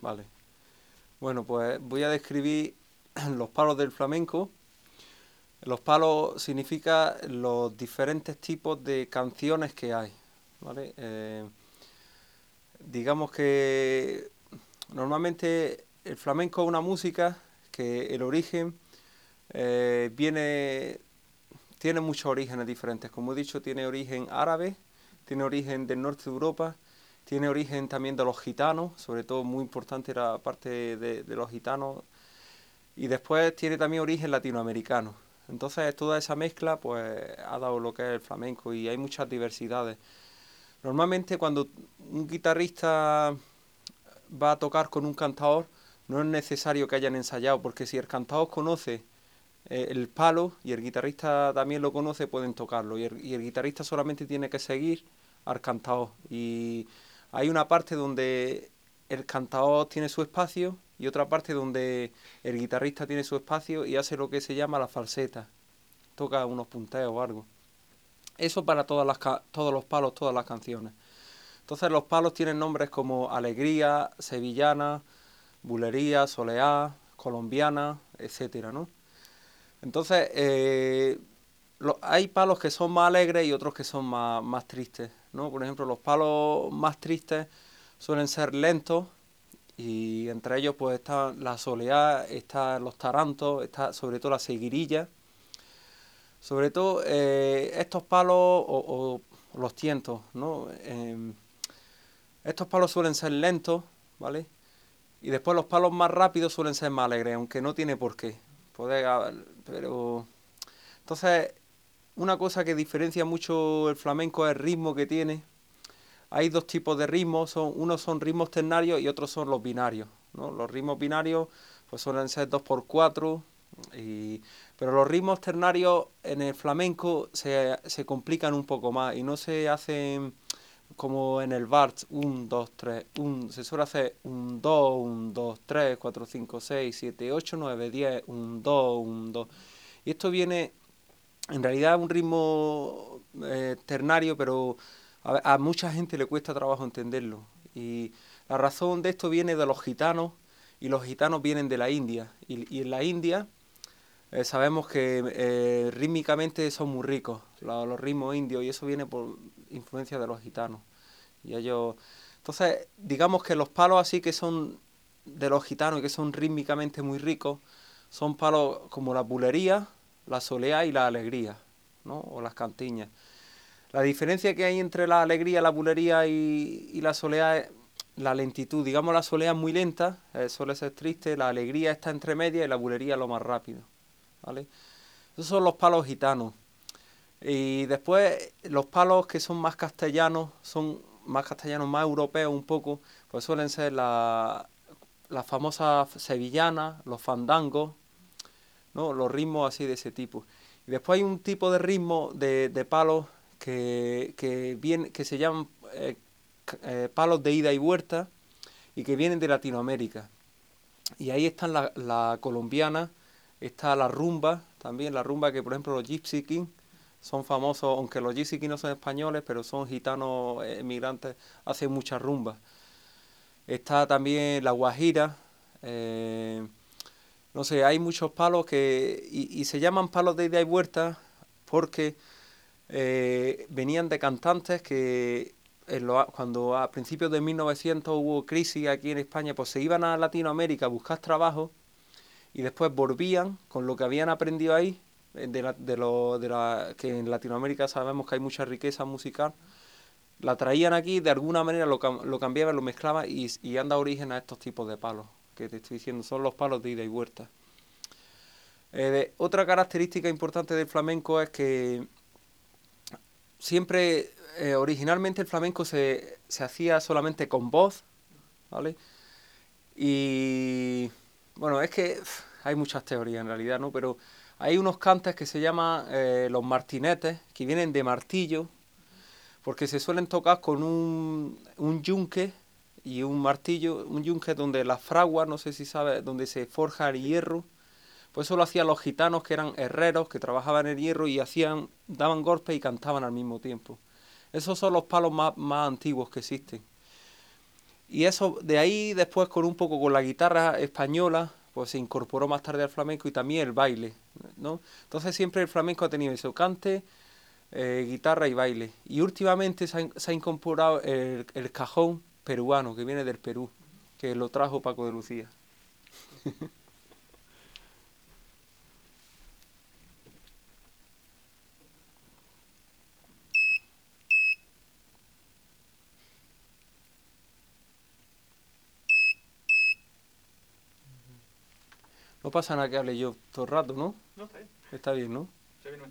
Vale. Bueno, pues voy a describir los palos del flamenco. Los palos significa los diferentes tipos de canciones que hay, ¿vale? Digamos que normalmente el flamenco es una música que el origen viene, tiene muchos orígenes diferentes. Como he dicho, tiene origen árabe, tiene origen del norte de Europa, tiene origen también de los gitanos, sobre todo muy importante la parte de los gitanos, y después tiene también origen latinoamericano. Entonces toda esa mezcla pues ha dado lo que es el flamenco y hay muchas diversidades. Normalmente cuando un guitarrista va a tocar con un cantador no es necesario que hayan ensayado, porque si el cantador conoce el palo y el guitarrista también lo conoce, pueden tocarlo. Y el guitarrista solamente tiene que seguir al cantador. Y hay una parte donde el cantador tiene su espacio y otra parte donde el guitarrista tiene su espacio y hace lo que se llama la falseta. Toca unos punteos o algo. Eso para todos los palos, todas las canciones. Entonces los palos tienen nombres como alegría, sevillana, bulería, soleá, colombiana, etcétera, ¿no? Entonces, hay palos que son más alegres y otros que son más tristes, ¿no? Por ejemplo, los palos más tristes suelen ser lentos y entre ellos pues están la soleá, están los tarantos, está sobre todo la seguirilla. Sobre todo estos palos o los tientos, ¿no? Estos palos suelen ser lentos, ¿vale? Y después los palos más rápidos suelen ser más alegres, aunque no tiene por qué. Pero entonces, una cosa que diferencia mucho el flamenco es el ritmo que tiene. Hay dos tipos de ritmos, unos son ritmos ternarios y otros son los binarios, ¿no? Los ritmos binarios pues suelen ser 2x4, pero los ritmos ternarios en el flamenco se complican un poco más y no se hacen como en el vals, 1, 2, 3, se suele hacer 1, 2, 1, 2, 3, 4, 5, 6, 7, 8, 9, 10, 1, 2, 1, 2. Y esto viene, en realidad es un ritmo ternario, pero a mucha gente le cuesta trabajo entenderlo. Y la razón de esto viene de los gitanos, y los gitanos vienen de la India. Y en la India sabemos que rítmicamente son muy ricos, los ritmos indios, y eso viene por influencia de los gitanos. Y ellos... Entonces, digamos que los palos así que son de los gitanos y que son rítmicamente muy ricos, son palos como la bulería, la soleá y la alegría, ¿no? O las cantiñas. La diferencia que hay entre la alegría, la bulería y la soleá es la lentitud. Digamos, la soleá es muy lenta, suele ser triste, la alegría está entre medias y la bulería es lo más rápido, ¿vale? Esos son los palos gitanos. Y después los palos que son más castellanos, más europeos un poco, pues suelen ser las famosas sevillanas, los fandangos, ¿no? Los ritmos así de ese tipo. Y después hay un tipo de ritmo de palos que se llaman palos de ida y vuelta y que vienen de Latinoamérica. Y ahí están la colombiana, está la rumba, también la rumba que por ejemplo los Gypsy King son famosos, aunque los Gypsy King no son españoles, pero son gitanos emigrantes, hacen mucha rumba. Está también la guajira, no sé, hay muchos palos y se llaman palos de ida y vuelta porque venían de cantantes que cuando a principios de 1900 hubo crisis aquí en España, pues se iban a Latinoamérica a buscar trabajo y después volvían con lo que habían aprendido ahí, que en Latinoamérica sabemos que hay mucha riqueza musical, la traían aquí, de alguna manera lo cambiaban, lo mezclaban y han dado origen a estos tipos de palos que te estoy diciendo, son los palos de ida y vuelta. Otra característica importante del flamenco es que siempre, originalmente el flamenco se hacía solamente con voz, ¿vale? Y bueno, es que hay muchas teorías en realidad, ¿no? Pero hay unos cantes que se llaman los martinetes, que vienen de martillo, porque se suelen tocar con un yunque y un martillo, un yunque donde las fraguas, no sé si sabes, donde se forja el hierro, pues eso lo hacían los gitanos que eran herreros, que trabajaban el hierro y daban golpes y cantaban al mismo tiempo. Esos son los palos más antiguos que existen. Y eso, de ahí después con un poco con la guitarra española, pues se incorporó más tarde al flamenco y también el baile, ¿no? Entonces siempre el flamenco ha tenido eso, cante, guitarra y baile. Y últimamente se ha incorporado el cajón peruano, que viene del Perú, que lo trajo Paco de Lucía. No pasa nada que hable yo todo el rato, ¿no? No, está bien. Está bien, ¿no?